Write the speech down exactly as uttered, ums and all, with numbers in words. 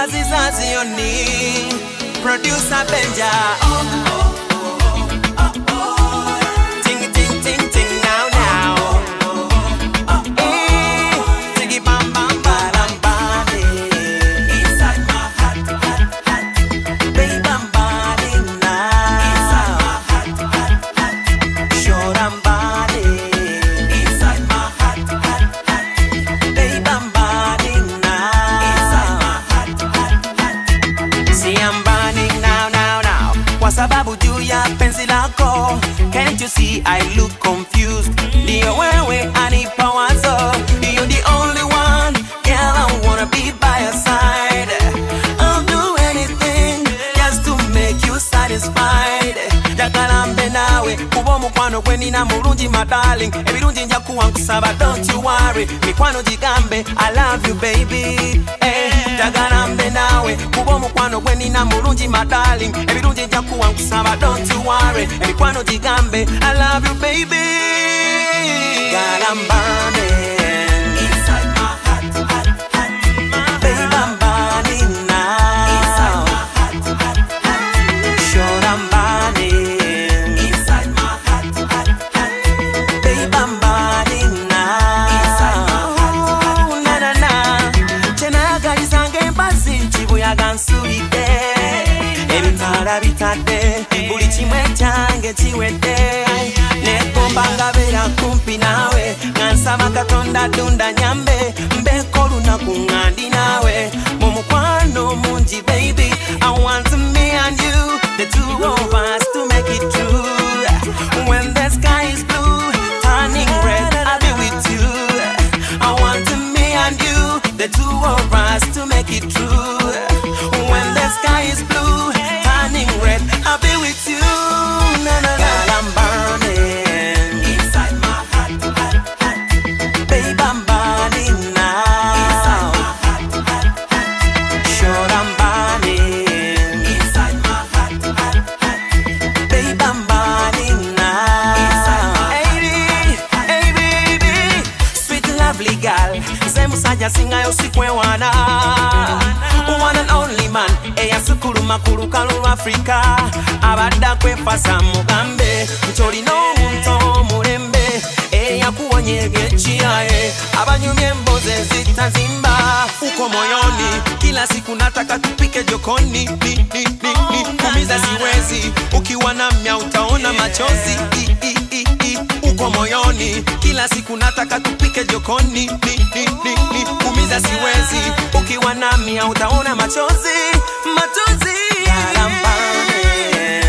Aziza Zioni, producer Benja. Oh, oh, oh, oh, oh, oh. Ting, ting, ting, ting, now, now. Oh, oh, oh, oh. Tiggy, bam, bam, bam, bam. Inside my heart, heart, heart. Baby, I'm burning now. Inside my heart, heart, heart. Sure, I'm burning. Inside my heart, heart, heart. Baby, I'm burning now. Inside my heart, heart, heart. See, I'm burning now, now, now. Kwa sababu juu ya penzi lako. Can't you see I look confused? Ndio wewe anipa wazo. You're the only one. Girl, I wanna be by your side. I'll do anything just to make you satisfied. Jagala mbe nawe kubo mukwano gwe nina mulungi my darling. Ebirungi nja kuwa nkusaba, don't you worry. Mikwano jigambe, I love you baby. Eh, jagala mbe nawe kubo mukwano gwe nina mulungi my darling. Ebirungi nja kuwa nkusaba, don't you worry. Mikwano jigambe, I love you baby. Girl, I'm burning inside my heart, heart, heart. Baby, I'm burning now. Inside my heart, heart, heart. Sure, I'm burning inside my heart, heart, heart. Baby, I'm burning now. Inside my heart, heart, heart. Na na na. Chena galizange mbasi chibuyaga nsulide. Ebitala bitadde, buli kimwe kyange kiwedde. Nekombanga bera kumpi nawe, ngansaba Katonda dunda nyambe, mbeko lunaku ngandi nawe. Mu mukwano mungi baby, I want me and you, the two of us to make it true. When the sky is blue, turning red, I'll be with you. I want me and you, the two of us to make it true. When the sky is blue, turning red, I'll be with you. Na, na, na. Girl, I'm burning inside my heart, heart, heart. Babe, I'm burning now. Inside my heart, heart, heart. Sure, I'm burning inside my heart, heart, heart. Babe, I'm burning now. Inside my baby, hey baby, sweet lovely girl. Semusajja singayo sikwewana. One and only man, eya sukulu makulu kalu Africa. Abadda kwefasa mugambe, ncholi no muntu mulembe. Eya kuwonye gechiae, abanyumye mboze zitazimba. Uko moyoni, kila siku nataka tupike jokoni. Ni, ni, ni, ni, kumiza siwezi, ukiwa namya utaona machozi. I, i, i, i. Uko moyoni, kila siku nataka tupike jokoni. Ni, ni, ni, ni, kumiza siwezi, ukiwa namya utaona machozi. Machozi. Girl, I'm burning